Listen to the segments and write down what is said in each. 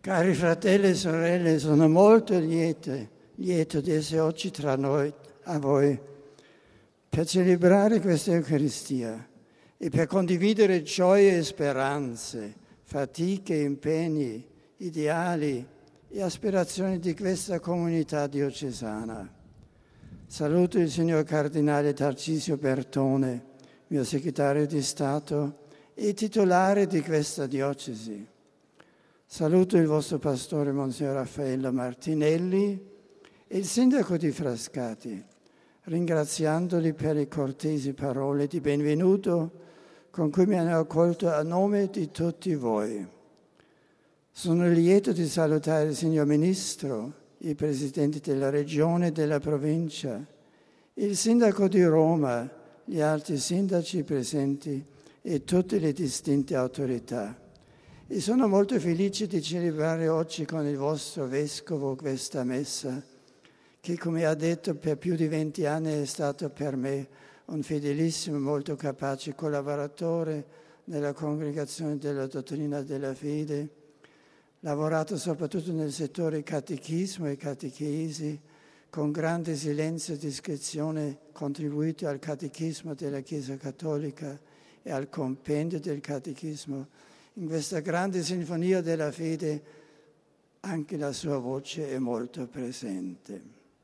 Cari fratelli e sorelle, sono molto lieto di essere oggi tra noi, a voi, per celebrare questa Eucaristia e per condividere gioie e speranze, fatiche, impegni, ideali e aspirazioni di questa comunità diocesana. Saluto il signor Cardinale Tarcisio Bertone, mio segretario di Stato e titolare di questa diocesi. Saluto il vostro pastore, Monsignor Raffaello Martinelli, e il sindaco di Frascati, ringraziandoli per le cortesi parole di benvenuto con cui mi hanno accolto a nome di tutti voi. Sono lieto di salutare il signor Ministro, i presidenti della Regione e della provincia, il sindaco di Roma, gli altri sindaci presenti e tutte le distinte autorità. E sono molto felice di celebrare oggi con il vostro Vescovo questa messa, che come ha detto per più di 20 anni è stato per me un fedelissimo, molto capace collaboratore nella congregazione della dottrina della fede, lavorato soprattutto nel settore catechismo e catechesi, con grande silenzio e discrezione contribuito al catechismo della Chiesa Cattolica e al compendio del catechismo. In questa grande sinfonia della fede anche la sua voce è molto presente.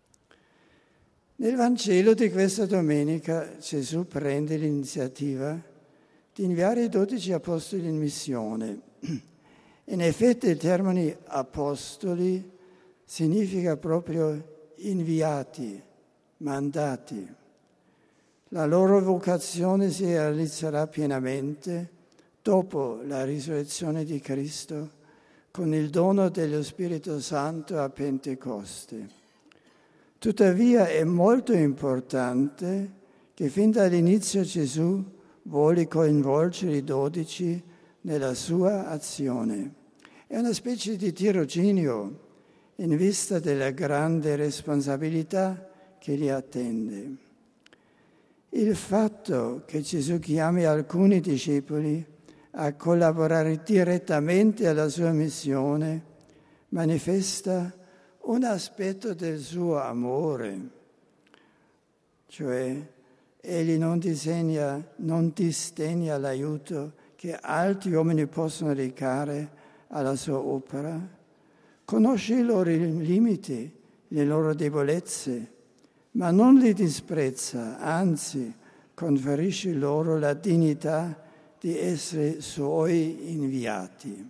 Nel Vangelo di questa domenica Gesù prende l'iniziativa di inviare i 12 apostoli in missione. In effetti il termine apostoli significa proprio inviati, mandati. La loro vocazione si realizzerà pienamente dopo la risurrezione di Cristo, con il dono dello Spirito Santo a Pentecoste. Tuttavia è molto importante che fin dall'inizio Gesù vuole coinvolgere i 12 nella sua azione. È una specie di tirocinio in vista della grande responsabilità che li attende. Il fatto che Gesù chiami alcuni discepoli a collaborare direttamente alla sua missione manifesta un aspetto del suo amore, cioè egli non disdegna l'aiuto che altri uomini possono recare alla sua opera, conosce i loro limiti, le loro debolezze, ma non li disprezza, anzi conferisce loro la dignità di essere suoi inviati.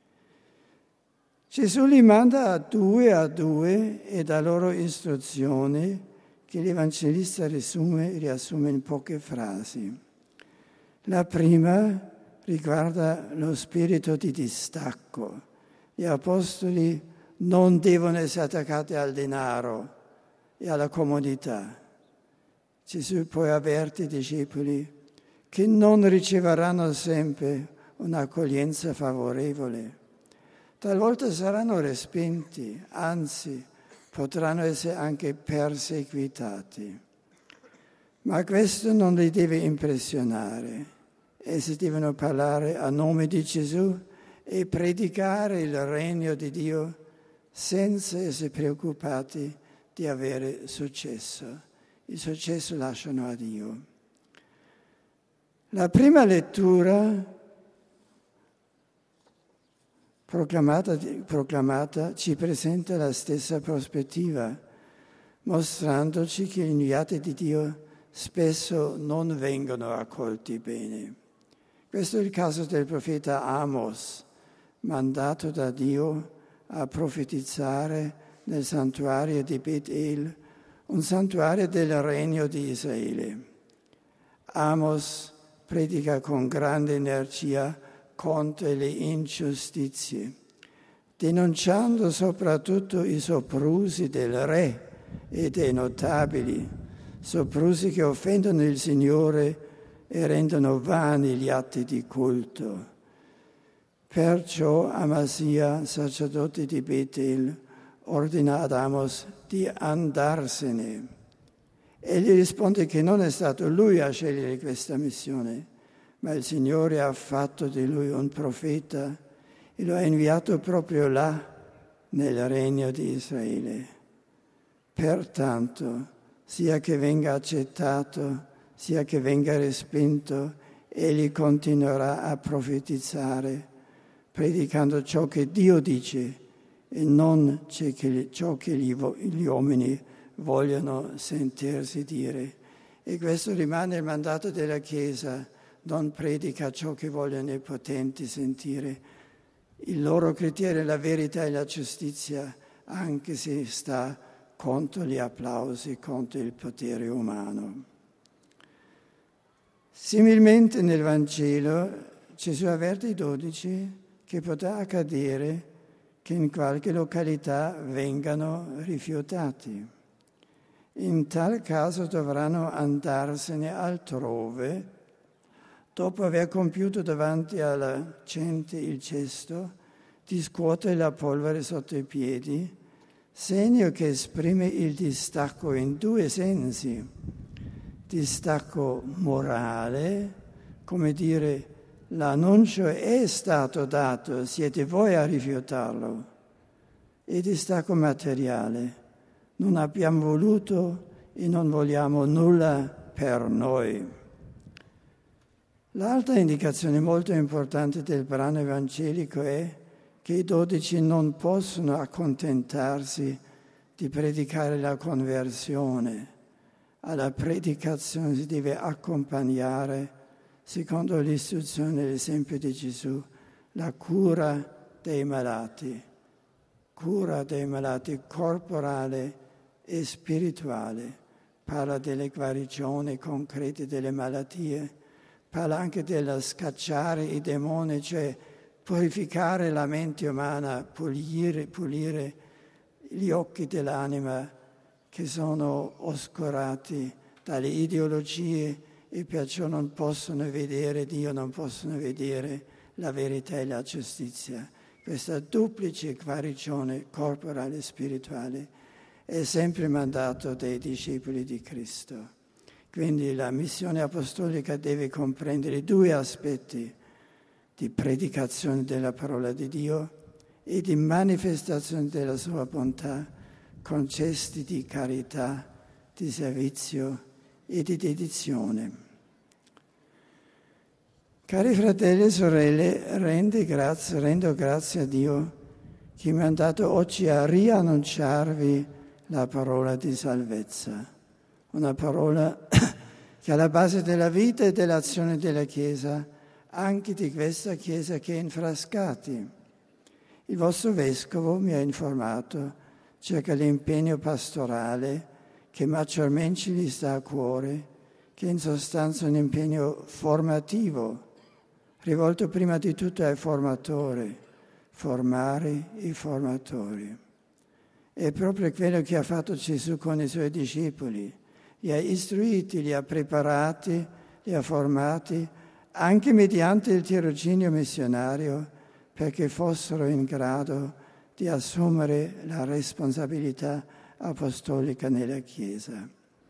Gesù li manda a due e dà loro istruzioni che l'Evangelista riassume in poche frasi. La prima riguarda lo spirito di distacco. Gli apostoli non devono essere attaccati al denaro e alla comodità. Gesù poi avverte i discepoli che non riceveranno sempre un'accoglienza favorevole. Talvolta saranno respinti, anzi potranno essere anche perseguitati. Ma questo non li deve impressionare. Essi devono parlare a nome di Gesù e predicare il regno di Dio senza essere preoccupati di avere successo. Il successo lasciano a Dio. La prima lettura proclamata ci presenta la stessa prospettiva, mostrandoci che gli inviati di Dio spesso non vengono accolti bene. Questo è il caso del profeta Amos, mandato da Dio a profetizzare nel santuario di Bet-El, un santuario del regno di Israele. Amos predica con grande energia contro le ingiustizie, denunciando soprattutto i soprusi del re e dei notabili, soprusi che offendono il Signore e rendono vani gli atti di culto. Perciò Amasia, sacerdote di Bet-El, ordina ad Amos di andarsene. Egli risponde che non è stato lui a scegliere questa missione, ma il Signore ha fatto di lui un profeta e lo ha inviato proprio là, nel regno di Israele. Pertanto, sia che venga accettato, sia che venga respinto, egli continuerà a profetizzare, predicando ciò che Dio dice e non ciò che gli uomini vogliono sentirsi dire. E questo rimane il mandato della Chiesa, non predica ciò che vogliono i potenti sentire. Il loro criterio è la verità e la giustizia, anche se sta contro gli applausi, contro il potere umano. Similmente nel Vangelo Gesù avverte i 12 che potrà accadere che in qualche località vengano rifiutati. In tal caso dovranno andarsene altrove, dopo aver compiuto davanti alla gente il gesto di scuotere la polvere sotto i piedi, segno che esprime il distacco in due sensi. Distacco morale, come dire l'annuncio è stato dato, siete voi a rifiutarlo, e distacco materiale, non abbiamo voluto e non vogliamo nulla per noi. L'altra indicazione molto importante del brano evangelico è che i 12 non possono accontentarsi di predicare la conversione. Alla predicazione si deve accompagnare, secondo l'istruzione e l'esempio di Gesù, la cura dei malati corporale e spirituale. Parla delle guarigioni concrete delle malattie, parla anche della scacciare i demoni, cioè purificare la mente umana, pulire gli occhi dell'anima che sono oscurati dalle ideologie e perciò non possono vedere Dio, non possono vedere la verità e la giustizia. Questa duplice guarigione corporale e spirituale è sempre mandato dai discepoli di Cristo. Quindi la missione apostolica deve comprendere due aspetti: di predicazione della parola di Dio e di manifestazione della sua bontà con gesti di carità, di servizio e di dedizione. Cari fratelli e sorelle, rendo grazie a Dio che mi ha mandato oggi a riannunciarvi la parola di salvezza, una parola che è alla base della vita e dell'azione della Chiesa, anche di questa Chiesa che è in Frascati. Il vostro Vescovo mi ha informato circa l'impegno pastorale che maggiormente gli sta a cuore, che in sostanza è un impegno formativo, rivolto prima di tutto ai formatori, formare i formatori. È proprio quello che ha fatto Gesù con i suoi discepoli. Li ha istruiti, li ha preparati, li ha formati, anche mediante il tirocinio missionario, perché fossero in grado di assumere la responsabilità apostolica nella Chiesa.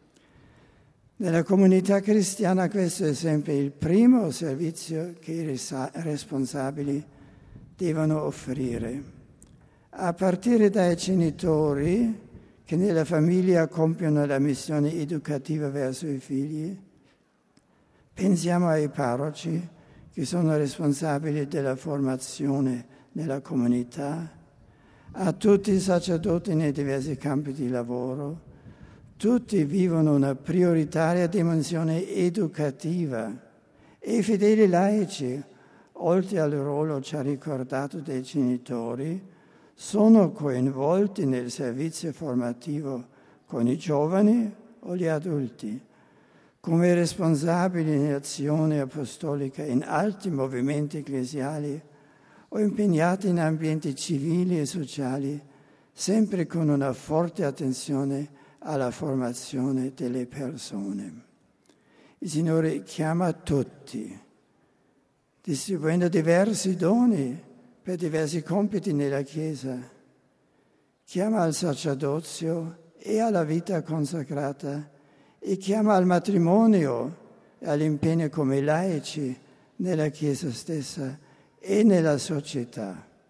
Nella comunità cristiana questo è sempre il primo servizio che i responsabili devono offrire, a partire dai genitori che nella famiglia compiono la missione educativa verso i figli. Pensiamo ai parroci che sono responsabili della formazione nella comunità, a tutti i sacerdoti nei diversi campi di lavoro. Tutti vivono una prioritaria dimensione educativa e i fedeli laici, oltre al ruolo già ricordato dei genitori, sono coinvolti nel servizio formativo con i giovani o gli adulti, come responsabili in azione apostolica in altri movimenti ecclesiali o impegnati in ambienti civili e sociali, sempre con una forte attenzione alla formazione delle persone. Il Signore chiama tutti, distribuendo diversi doni per diversi compiti nella Chiesa. Chiama al sacerdozio e alla vita consacrata e chiama al matrimonio e all'impegno come laici nella Chiesa stessa e nella società.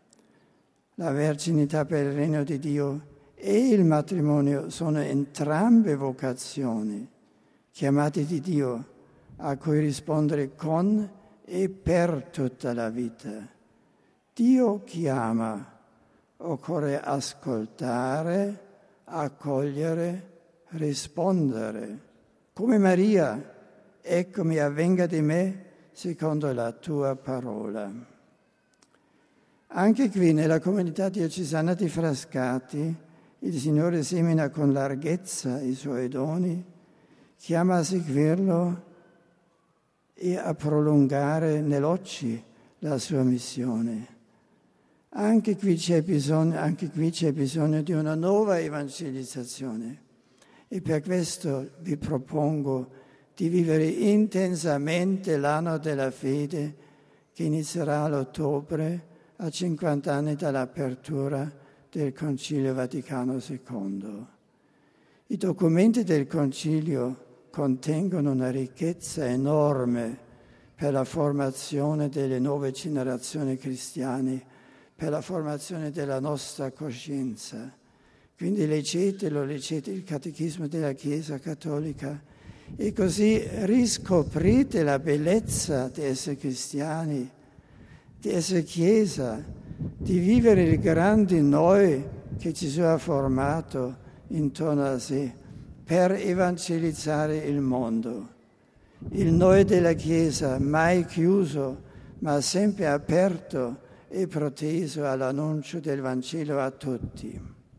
La verginità per il regno di Dio e il matrimonio sono entrambe vocazioni, chiamate di Dio, a cui rispondere con e per tutta la vita. Dio chiama, occorre ascoltare, accogliere, rispondere. Come Maria, eccomi, avvenga di me secondo la tua parola. Anche qui nella comunità diocesana di Frascati il Signore semina con larghezza i suoi doni, chiama a seguirlo e a prolungare nell'occhi la sua missione. Anche qui c'è bisogno di una nuova evangelizzazione e per questo vi propongo di vivere intensamente l'anno della fede che inizierà a ottobre, a 50 anni dall'apertura del Concilio Vaticano II. I documenti del Concilio contengono una ricchezza enorme per la formazione delle nuove generazioni cristiane, per la formazione della nostra coscienza. Quindi leggete il Catechismo della Chiesa Cattolica e così riscoprite la bellezza di essere cristiani, di essere Chiesa, di vivere il grande noi che Gesù ha formato intorno a sé per evangelizzare il mondo. Il noi della Chiesa mai chiuso, ma sempre aperto e proteso all'annuncio del Vangelo a tutti.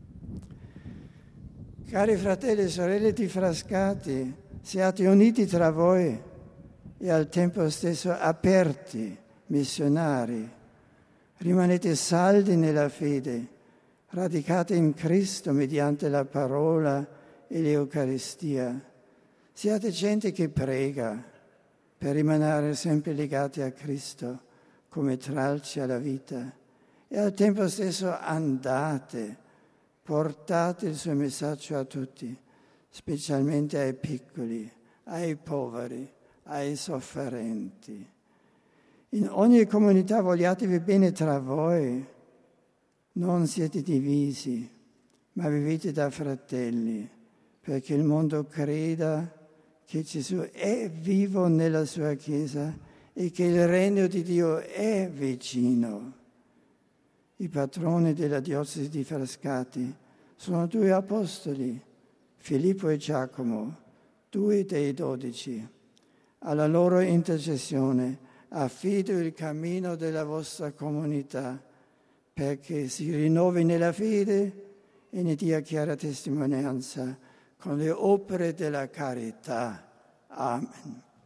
Cari fratelli e sorelle di Frascati, siate uniti tra voi e al tempo stesso aperti, missionari. Rimanete saldi nella fede, radicate in Cristo mediante la parola e l'Eucaristia. Siate gente che prega per rimanere sempre legati a Cristo come tralci alla vita e al tempo stesso andate, portate il suo messaggio a tutti, specialmente ai piccoli, ai poveri, ai sofferenti. In ogni comunità vogliatevi bene tra voi, non siete divisi, ma vivete da fratelli, perché il mondo creda che Gesù è vivo nella sua Chiesa e che il regno di Dio è vicino. I patroni della diocesi di Frascati sono 2 apostoli, Filippo e Giacomo, 2 dei 12. Alla loro intercessione affido il cammino della vostra comunità perché si rinnovi nella fede e ne dia chiara testimonianza con le opere della carità. Amen.